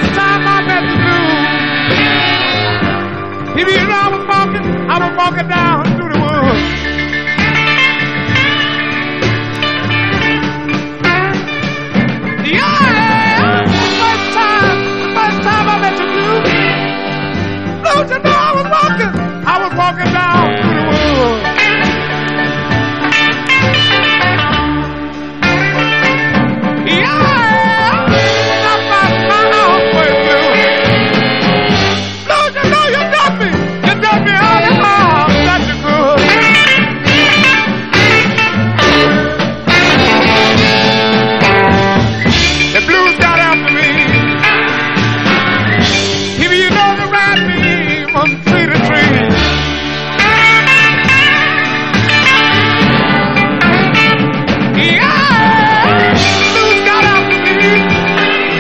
Last time I met the blues, people, you know I was walking down